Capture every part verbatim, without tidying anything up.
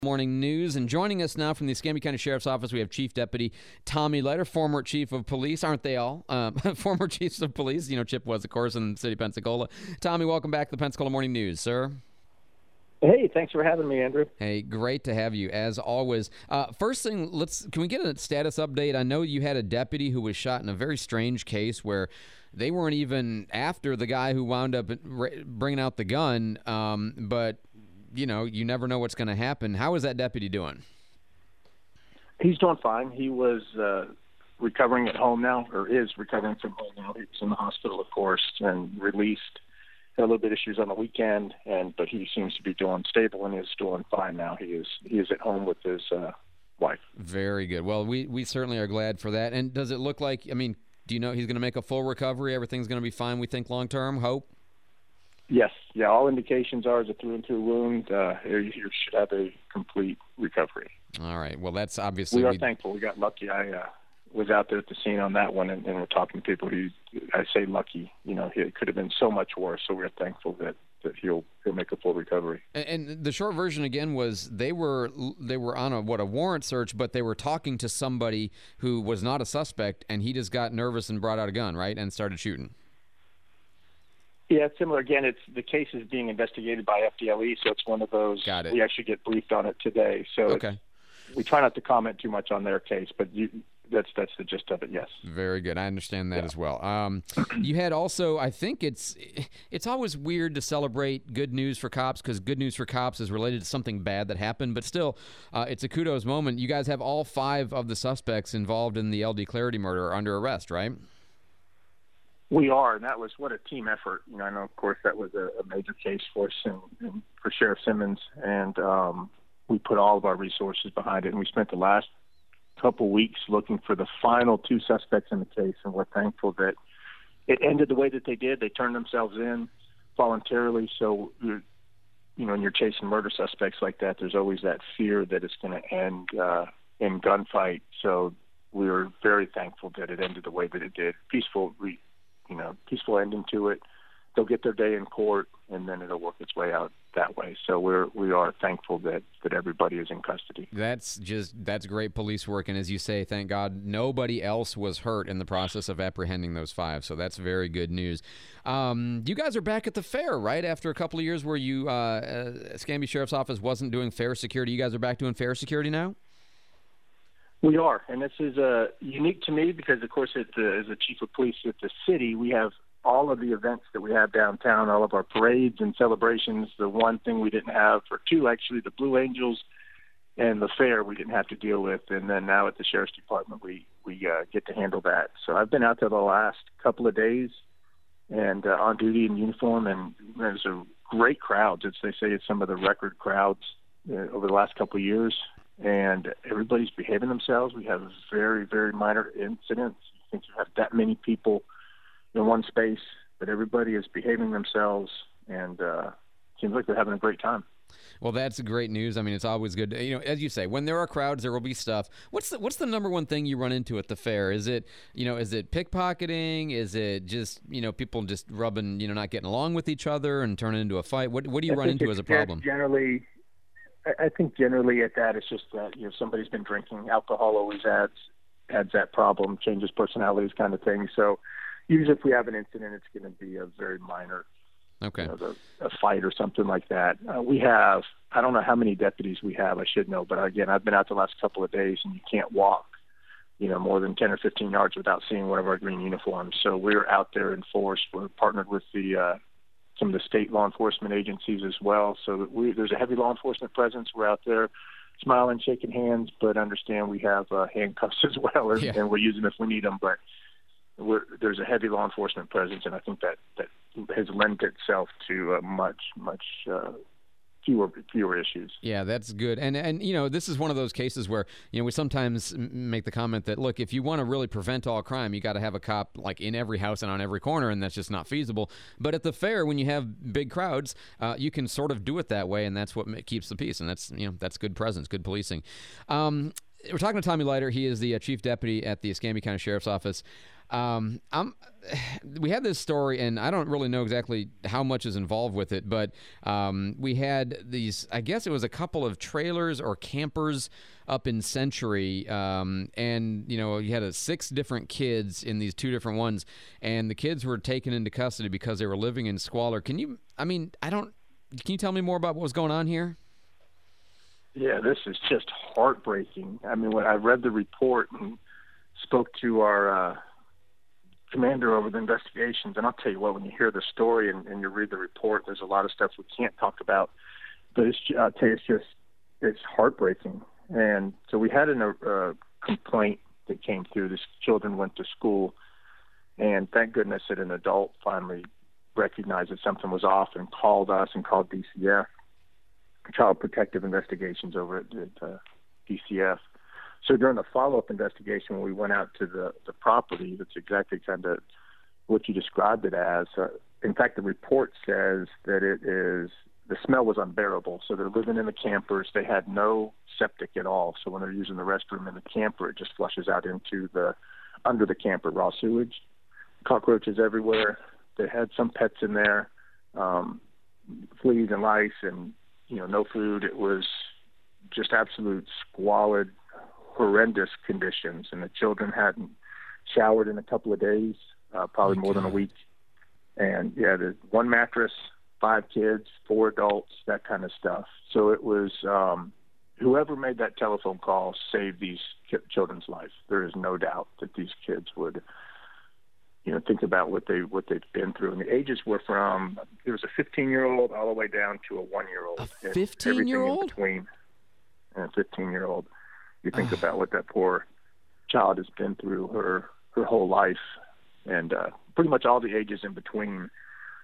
Morning News, and joining us now from the Escambia County Sheriff's Office, we have Chief Deputy Tommy Leiter, former Chief of Police, aren't they all? Um, former Chiefs of Police, you know, Chip was, of course, in the city of Pensacola. Tommy, welcome back to the Pensacola Morning News, sir. Hey, thanks for having me, Andrew. Hey, great to have you, as always. Uh, first thing, let's can we get a status update? I know you had a deputy who was shot in a very strange case where they weren't even after the guy who wound up bringing out the gun, um, but you know, you never know what's going to happen. How is that deputy doing? He's doing fine. He was uh, recovering at home now, or is recovering from home now. He was in the hospital, of course, and released. Had a little bit of issues on the weekend, and but he seems to be doing stable and is doing fine now. He is he is at home with his uh, wife. Very good. Well, we, we certainly are glad for that. And does it look like, I mean, do you know he's going to make a full recovery? Everything's going to be fine, we think, long-term? Hope? Yes, yeah, all indications are it's a through-and-through wound. Uh, you should have a complete recovery. All right. Well, that's obviously... We are we... thankful. We got lucky. I uh, was out there at the scene on that one, and, and we're talking to people who, I say lucky, you know, it could have been so much worse, so we're thankful that, that he'll he'll make a full recovery. And, and the short version, again, was they were they were on a, what, a warrant search, but they were talking to somebody who was not a suspect, and he just got nervous and brought out a gun, right, and started shooting. Yeah, it's similar. Again, it's the case is being investigated by F D L E, so it's one of those. Got it. We actually get briefed on it today, so okay. It's, we try not to comment too much on their case, but you, that's that's the gist of it. Yes. Very good. I understand that yeah. as well. Um, you had also, I think it's it's always weird to celebrate good news for cops because good news for cops is related to something bad that happened, but still, uh, it's a kudos moment. You guys have all five of the suspects involved in the L D Clarity murder under arrest, right? We are, and that was what a team effort. You know, I know, of course, that was a, a major case for us and, and for Sheriff Simmons, and um, we put all of our resources behind it. And we spent the last couple weeks looking for the final two suspects in the case, and we're thankful that it ended the way that they did. They turned themselves in voluntarily. So, you know, when you're chasing murder suspects like that, there's always that fear that it's going to end uh, in gunfight. So we were very thankful that it ended the way that it did. Peaceful. Re- you know, peaceful ending to it. They'll get their day in court, and then it'll work its way out that way. So we're we are thankful that, that everybody is in custody. That's just that's great police work, and as you say, thank God nobody else was hurt in the process of apprehending those five. So that's very good news. Um, you guys are back at the fair, right? After a couple of years where you uh, uh, Escambia Sheriff's Office wasn't doing fair security, you guys are back doing fair security now? We are, and this is uh, unique to me because, of course, at the, as a chief of police at the city, we have all of the events that we have downtown, all of our parades and celebrations. The one thing we didn't have, or two actually, the Blue Angels and the fair we didn't have to deal with, and then now at the Sheriff's Department we, we uh, get to handle that. So I've been out there the last couple of days and uh, on duty in uniform, and there's a great crowds. It's, they say it's some of the record crowds uh, over the last couple of years. And everybody's behaving themselves. We have very, very minor incidents. You think you have that many people in one space, but everybody is behaving themselves, and uh, seems like they're having a great time. Well, that's great news. I mean, it's always good. To, you know, as you say, when there are crowds, there will be stuff. What's the what's the number one thing you run into at the fair? Is it you know, is it pickpocketing? Is it just you know people just rubbing, you know, not getting along with each other and turning into a fight? What what do you I run into as a problem? Generally. I think generally at that, it's just that, you know, somebody's been drinking. Alcohol always adds adds that problem, changes personalities kind of thing. So usually if we have an incident, it's going to be a very minor, okay, you know, the, a fight or something like that. Uh, we have, I don't know how many deputies we have. I should know. But, again, I've been out the last couple of days, and you can't walk, you know, more than ten or fifteen yards without seeing one of our green uniforms. So we're out there in force. We're partnered with the uh, some of the state law enforcement agencies as well. So that we, there's a heavy law enforcement presence. We're out there smiling, shaking hands, but understand we have uh, handcuffs as well, and, yeah. and we'll use them if we need them. But we're, there's a heavy law enforcement presence, and I think that, that has lent itself to uh, much, much uh, fewer fewer issues. Yeah, that's good. And, and you know, this is one of those cases where, you know, we sometimes make the comment that, look, if you want to really prevent all crime, you got to have a cop, like, in every house and on every corner, and that's just not feasible. But at the fair, when you have big crowds, uh, you can sort of do it that way, and that's what keeps the peace. And that's, you know, that's good presence, good policing. Um, we're talking to Tommy Leiter. He is the uh, chief deputy at the Escambia County Sheriff's Office. Um, I'm, we had this story, and I don't really know exactly how much is involved with it, but um, we had these, I guess it was a couple of trailers or campers up in Century, um, and, you know, you had a six different kids in these two different ones, and the kids were taken into custody because they were living in squalor. Can you, I mean, I don't, can you tell me more about what was going on here? Yeah, this is just heartbreaking. I mean, when I read the report and spoke to our uh, commander over the investigations, and I'll tell you what, when you hear the story and, and you read the report, there's a lot of stuff we can't talk about. But it's, I'll tell you, it's just, it's heartbreaking. And so we had a uh, complaint that came through. These children went to school, and thank goodness that an adult finally recognized that something was off and called us and called D C F, Child Protective Investigations over at, at uh, D C F. So during the follow-up investigation, when we went out to the, the property, that's exactly kind of what you described it as. Uh, in fact, the report says that it is, the smell was unbearable. So they're living in the campers. They had no septic at all. So when they're using the restroom in the camper, it just flushes out into the, under the camper, raw sewage. Cockroaches everywhere. They had some pets in there, um, fleas and lice, and, you know, no food. It was just absolute squalid, horrendous conditions, and the children hadn't showered in a couple of days, uh, probably more than a week. And yeah, there's one mattress, five kids, four adults, that kind of stuff. So it was um, whoever made that telephone call saved these children's lives. There is no doubt that these kids would, you know, think about what they what they've been through. And the ages were from, there was a fifteen-year-old all the way down to a one-year-old. A fifteen-year-old? In between, and a fifteen-year-old. You think about what that poor child has been through her, her whole life, and uh, pretty much all the ages in between.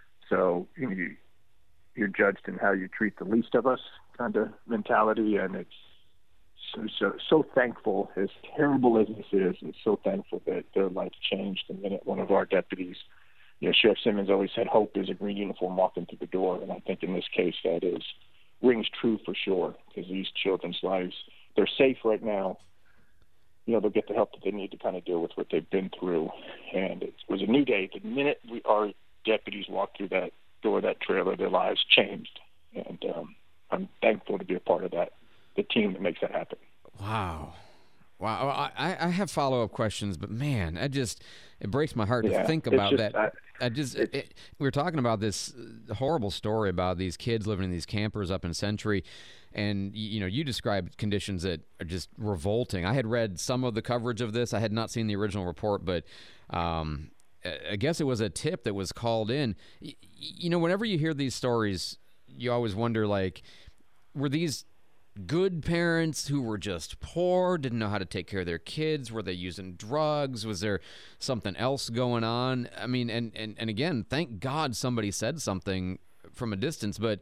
So you know, you, you're judged in how you treat the least of us kind of mentality, and it's so, so, so thankful, as terrible as this is, it's so thankful that their life changed the minute one of our deputies, you know, Sheriff Simmons always said hope is a green uniform walking through the door, and I think in this case that is rings true for sure, because these children's lives, they're safe right now. You know, they'll get the help that they need to kind of deal with what they've been through. And it was a new day. The minute we, our deputies walked through that door of that trailer, their lives changed. And um, I'm thankful to be a part of that, the team that makes that happen. Wow. Wow. I, I have follow-up questions, but man, I just, it breaks my heart yeah, to think about just, that. I, I just, it, it, we were talking about this horrible story about these kids living in these campers up in Century. And, you know, you described conditions that are just revolting. I had read some of the coverage of this. I had not seen the original report, but um, I guess it was a tip that was called in. Y- you know, whenever you hear these stories, you always wonder, like, were these good parents who were just poor, didn't know how to take care of their kids? Were they using drugs? Was there something else going on? I mean, and, and, and again, thank God somebody said something from a distance, but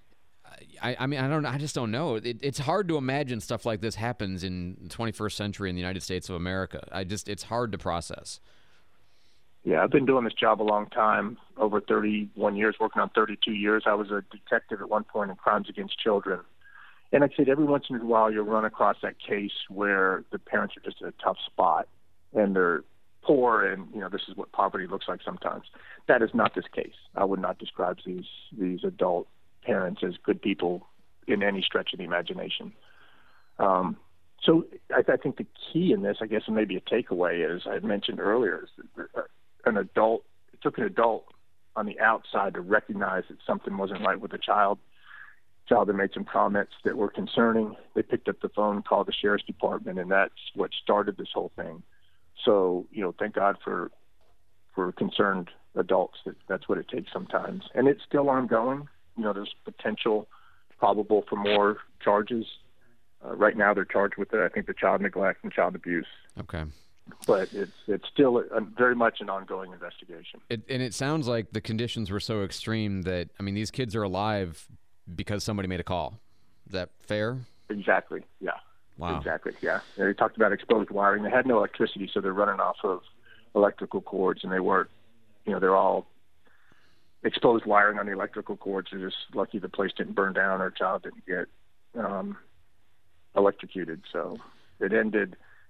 I, I mean, I don't. I just don't know. It, it's hard to imagine stuff like this happens in the twenty-first century in the United States of America. I just, it's hard to process. Yeah, I've been doing this job a long time, over thirty-one years, working on thirty-two years. I was a detective at one point in crimes against children. And like I said, every once in a while you'll run across that case where the parents are just in a tough spot and they're poor, and, you know, this is what poverty looks like sometimes. That is not this case. I would not describe these these adult parents as good people in any stretch of the imagination. Um, so I, I think the key in this, I guess, and maybe a takeaway, is I had mentioned earlier, is that an adult, it took an adult on the outside to recognize that something wasn't right with the child. Child had made some comments that were concerning. They picked up the phone, called the sheriff's department, and that's what started this whole thing. So, you know, thank God for for concerned adults. That that's what it takes sometimes, and it's still ongoing. You know, there's potential, probable for more charges. Uh, right now, they're charged with, uh, I think, the child neglect and child abuse. Okay. But it's it's still a, a very much an ongoing investigation. It, and it sounds like the conditions were so extreme that, I mean, these kids are alive because somebody made a call. Is that fair? Exactly. Yeah. Wow. Exactly. Yeah. yeah. They talked about exposed wiring. They had no electricity, so they're running off of electrical cords, and they weren't. You know, they're all exposed wiring on the electrical cords. They're just lucky the place didn't burn down or a child didn't get um, electrocuted. So it ended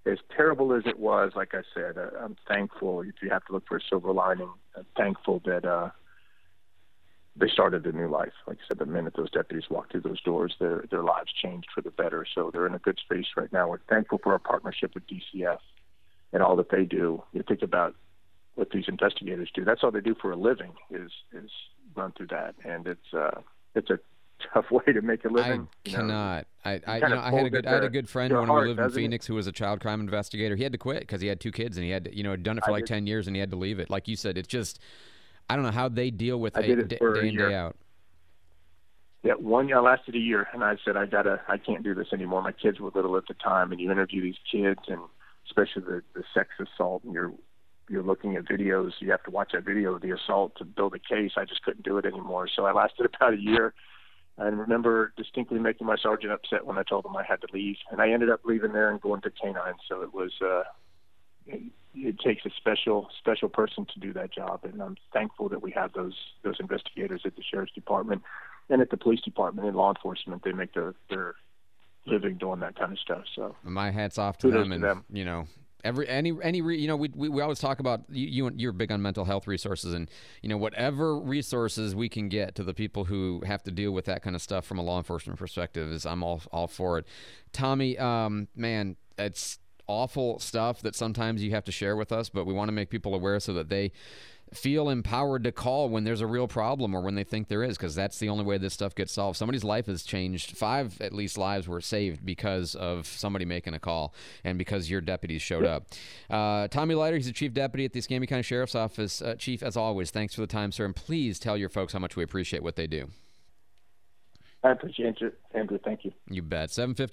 as terrible as it was, like I said, uh, I'm thankful. If you have to look for a silver lining, I'm thankful that uh, they started a new life. Like I said, the minute those deputies walked through those doors, their their lives changed for the better. So they're in a good space right now. We're thankful for our partnership with D C F and all that they do. You think about what these investigators do. That's all they do for a living is is run through that, and it's uh, it's a tough way to make a living. I cannot. You know, I, I, you know, I had a good, I had a good friend when heart, we lived in doesn't Phoenix who was a child crime investigator. He had to quit because he had two kids and he had, you know, done it for I like did. ten years and he had to leave it. Like you said, it's just, I don't know how they deal with I a, did it day, for a day in, year. day out. Yeah, one year I lasted a year, and I said I gotta, I can't do this anymore. My kids were little at the time, and you interview these kids, and especially the, the sex assault, and you're you're looking at videos. You have to watch that video of the assault to build a case. I just couldn't do it anymore. So I lasted about a year. I remember distinctly making my sergeant upset when I told him I had to leave, and I ended up leaving there and going to K nine. So it was, uh, it, it takes a special, special person to do that job, and I'm thankful that we have those those investigators at the sheriff's department and at the police department and law enforcement. They make their their living doing that kind of stuff. So my hat's off to kudos them, to and them. you know. Every any any re, you know we, we we always talk about you, you and you're big on mental health resources, and you know whatever resources we can get to the people who have to deal with that kind of stuff from a law enforcement perspective is I'm all all for it. Tommy, um, man, it's awful stuff that sometimes you have to share with us, but we want to make people aware so that they feel empowered to call when there's a real problem or when they think there is, because that's the only way this stuff gets solved. Somebody's life has changed. Five, at least, lives were saved because of somebody making a call and because your deputies showed up. Uh, Tommy Leiter, he's the chief deputy at the Escambia County Sheriff's Office. Uh, Chief, as always, thanks for the time, sir, and please tell your folks how much we appreciate what they do. I appreciate it, Andrew. Thank you. You bet. seven fifty